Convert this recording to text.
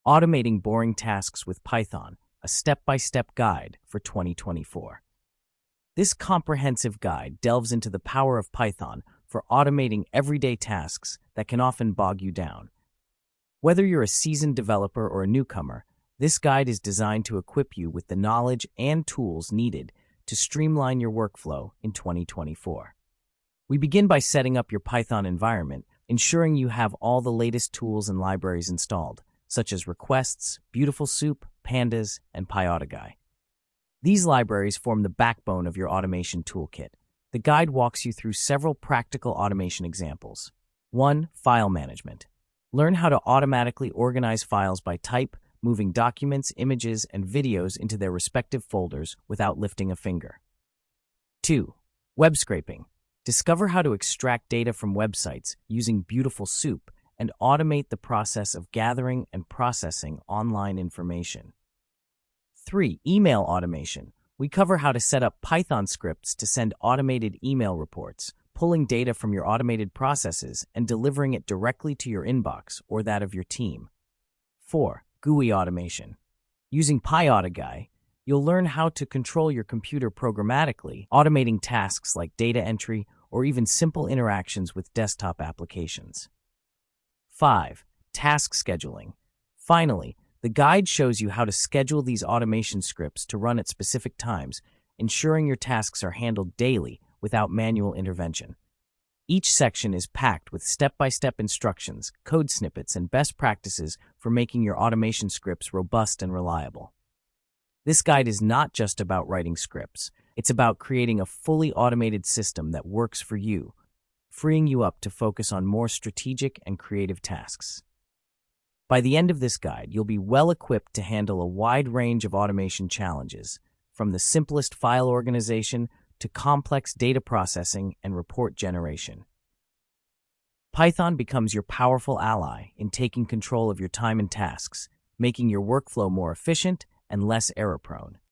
Automating Boring Tasks with Python, a step-by-step guide for 2024. This comprehensive guide delves into the power of Python for automating everyday tasks that can often bog you down. Whether you're a seasoned developer or a newcomer, this guide is designed to equip you with the knowledge and tools needed to streamline your workflow in 2024. We begin by setting up your Python environment, ensuring you have all the latest tools and libraries installed, such as Requests, Beautiful Soup, Pandas, and PyAutoGuy. These libraries form the backbone of your automation toolkit. The guide walks you through several practical automation examples. 1. File management. Learn how to automatically organize files by type, moving documents, images, and videos into their respective folders without lifting a finger. 2. Web scraping. Discover how to extract data from websites using Beautiful Soup and automate the process of gathering and processing online information. 3. Email automation. We cover how to set up Python scripts to send automated email reports, pulling data from your automated processes and delivering it directly to your inbox or that of your team. 4. GUI automation. Using PyAutoGuy, you'll learn how to control your computer programmatically, automating tasks like data entry or even simple interactions with desktop applications. 5. Task scheduling. Finally, the guide shows you how to schedule these automation scripts to run at specific times, ensuring your tasks are handled daily without manual intervention. Each section is packed with step-by-step instructions, code snippets, and best practices for making your automation scripts robust and reliable. This guide is not just about writing scripts. It's about creating a fully automated system that works for you, freeing you up to focus on more strategic and creative tasks. By the end of this guide, you'll be well-equipped to handle a wide range of automation challenges, from the simplest file organization to complex data processing and report generation. Python becomes your powerful ally in taking control of your time and tasks, making your workflow more efficient and less error-prone.